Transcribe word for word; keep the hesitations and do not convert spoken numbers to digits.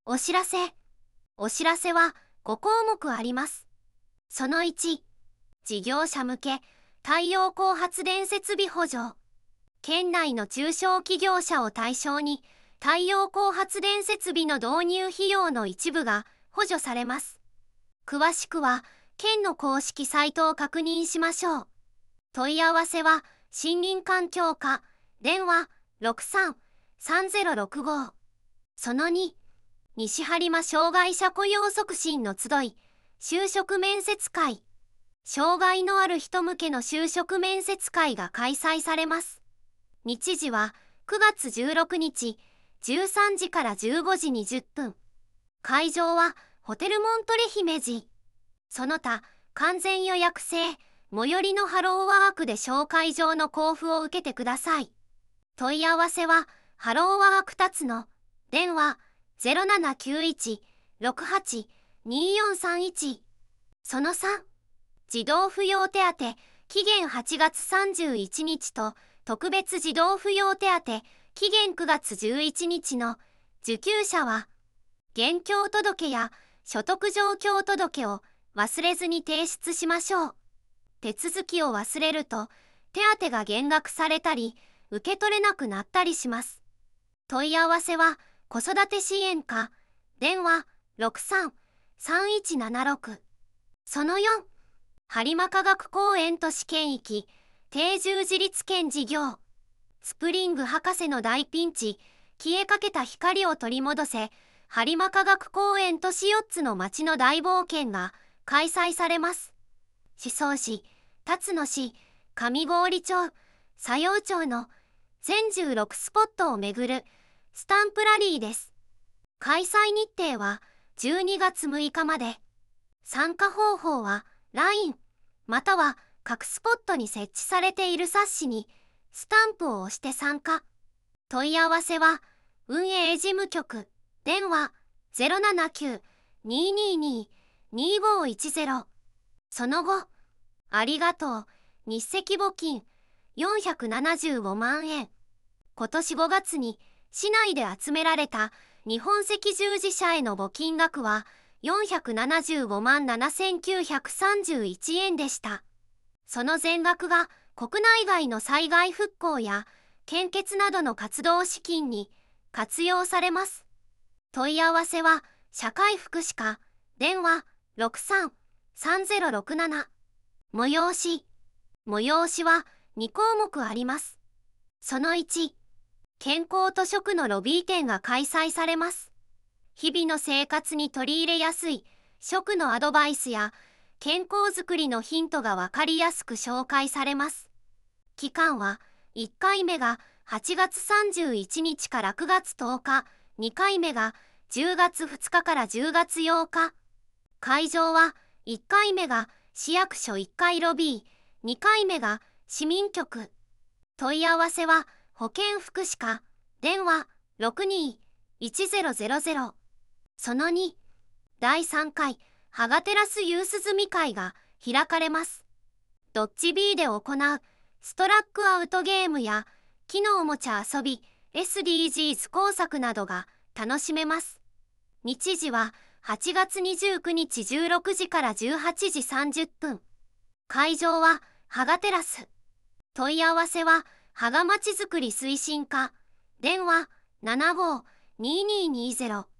お知らせ。お知らせはご項目あります。そのいち、事業者向け太陽光発電設備補助。県内の中小企業者を対象に太陽光発電設備の導入費用の一部が補助されます。詳しくは県の公式サイトを確認しましょう。問い合わせは森林環境課電話 ろくさん さんぜろろくご。そのに、西播磨障害者雇用促進の集い就職面接会。障害のある人向けの就職面接会が開催されます。日時はくがつじゅうろくにちじゅうさんじからじゅうごじにじゅっぷん。会場はホテルモントレ姫路。その他完全予約制最寄りのハローワークで紹介状の交付を受けてください。問い合わせはハローワークたつの電話 ゼロななきゅういち ろくはち にーよんさんいち。そのさん、児童扶養手当期限はちがつさんじゅういちにちと特別児童扶養手当期限くがつじゅういちにちの受給者は現況届や所得状況届を忘れずに提出しましょう。手続きを忘れると手当が減額されたり受け取れなくなったりします。問い合わせは子育て支援課電話 ろくさん さんいちななろく。そのよん、播磨科学公園都市圏域定住自立県事業。スプリング博士の大ピンチ、消えかけた光を取り戻せ播磨科学公園都市よっつの町の大冒険が開催されます。宍粟市、辰野市、上郡町、佐用町の全じゅうろくスポットを巡るスタンプラリーです。開催日程はじゅうにがつむいかまで。参加方法は ライン または各スポットに設置されている冊子にスタンプを押して参加。問い合わせは運営事務局電話 ゼロななきゅう にーにーにー にーごいちゼロ。その後、ありがとう日赤募金よんひゃくななじゅうごまんえん。今年ごがつに市内で集められた日本赤十字社への募金額はよんひゃくななじゅうごまんななせんきゅうひゃくさんじゅういちえんでした。その全額が国内外の災害復興や献血などの活動資金に活用されます。問い合わせは社会福祉課電話 ろくさん さんぜろろくなな。催し。催しはにこうもくあります。そのいち、健康と食のロビー展が開催されます。日々の生活に取り入れやすい食のアドバイスや健康づくりのヒントがわかりやすく紹介されます。期間はいっかいめがはちがつさんじゅういちにちからくがつとおか、にかいめがじゅうがつふつかからじゅうがつようか。会場はいっかいめが市役所いっかいロビー、にかいめが市民局。問い合わせは保健福祉課電話 ろくにーいちゼロゼロゼロ。そのに、だいさんかいハガテラスユース積み会が開かれます。ドッジビーで行うストラックアウトゲームや木のおもちゃ遊び エスディージーズ 工作などが楽しめます。日時ははちがつにじゅうくにちじゅうろくじからじゅうはちじさんじゅっぷん。会場はハガテラス。問い合わせは芳賀まちづくり推進課電話 ななごーにーにーにーゼロ。